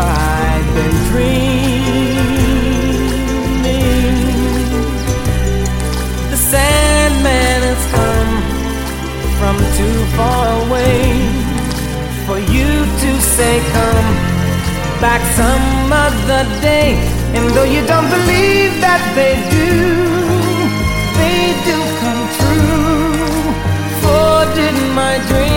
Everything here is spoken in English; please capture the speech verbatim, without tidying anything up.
I've been dreaming. The Sandman has come from too far away for you to say come back some other day. And though you don't believe that they do, they do come true. For didn't my dream